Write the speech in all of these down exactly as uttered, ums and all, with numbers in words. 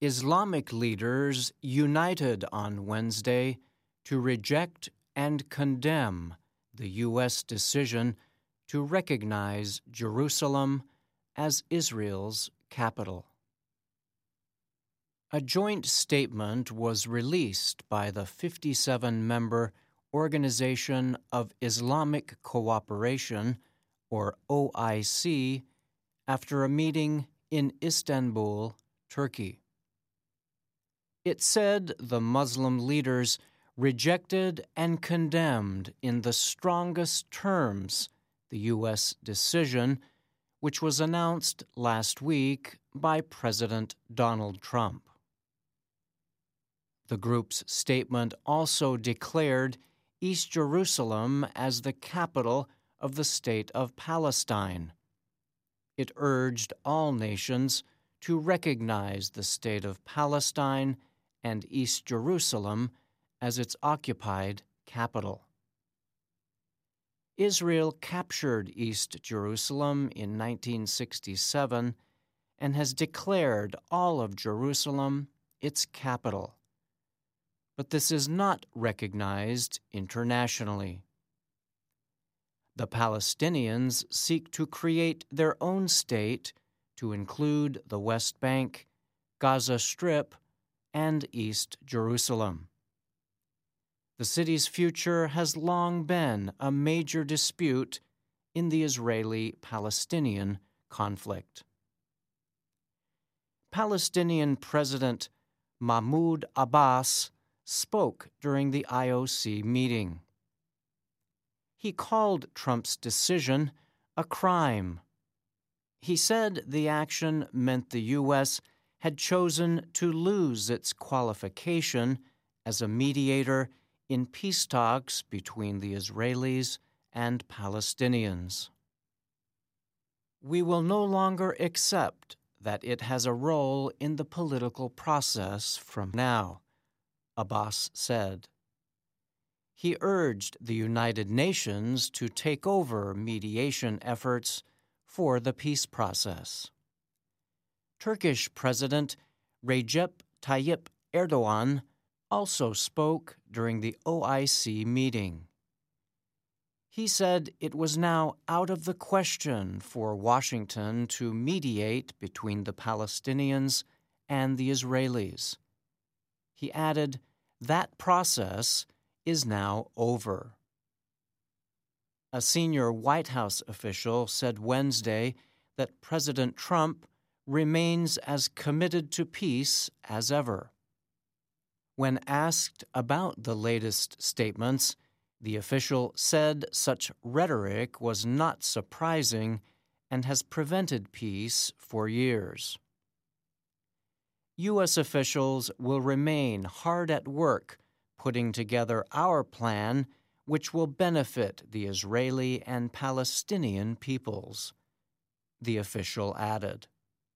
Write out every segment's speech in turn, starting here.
Islamic leaders united on Wednesday to reject and condemn the U S decision to recognize Jerusalem as Israel's capital. A joint statement was released by the fifty-seven member Organization of Islamic Cooperation, or O I C, after a meeting in Istanbul, Turkey. It said the Muslim leaders rejected and condemned in the strongest terms the U S decision, which was announced last week by President Donald Trump. The group's statement also declared East Jerusalem as the capital of the State of Palestine. It urged all nations to recognize the State of Palestine and East Jerusalem as its occupied capital. Israel captured East Jerusalem in nineteen sixty-seven and has declared all of Jerusalem its capital. But this is not recognized internationally. The Palestinians seek to create their own state to include the West Bank, Gaza Strip, and East Jerusalem. The city's future has long been a major dispute in the Israeli-Palestinian conflict. Palestinian President Mahmoud Abbas spoke during the I O C meeting. He called Trump's decision a crime. He said the action meant the U S had chosen to lose its qualification as a mediator in peace talks between the Israelis and Palestinians. We will no longer accept that it has a role in the political process from now, Abbas said. He urged the United Nations to take over mediation efforts for the peace process. Turkish President Recep Tayyip Erdogan also spoke during the O I C meeting. He said it was now out of the question for Washington to mediate between the Palestinians and the Israelis. He added that process is now over. A senior White House official said Wednesday that President Trump remains as committed to peace as ever. When asked about the latest statements, the official said such rhetoric was not surprising and has prevented peace for years. U S officials will remain hard at work putting together our plan, which will benefit the Israeli and Palestinian peoples, the official added.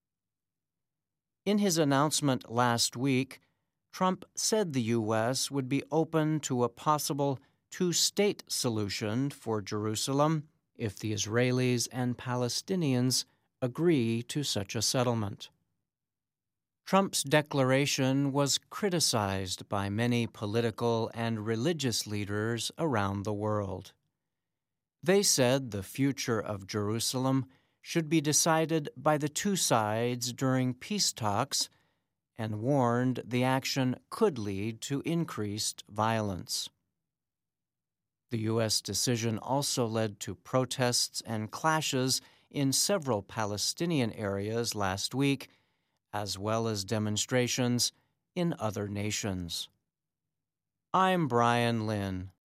In his announcement last week, Trump said the U S would be open to a possible two-state solution for Jerusalem if the Israelis and Palestinians agree to such a settlement. Trump's declaration was criticized by many political and religious leaders around the world. They said the future of Jerusalem should be decided by the two sides during peace talks and warned the action could lead to increased violence. The U S decision also led to protests and clashes in several Palestinian areas last week, as well as demonstrations in other nations. I'm Brian Lynn.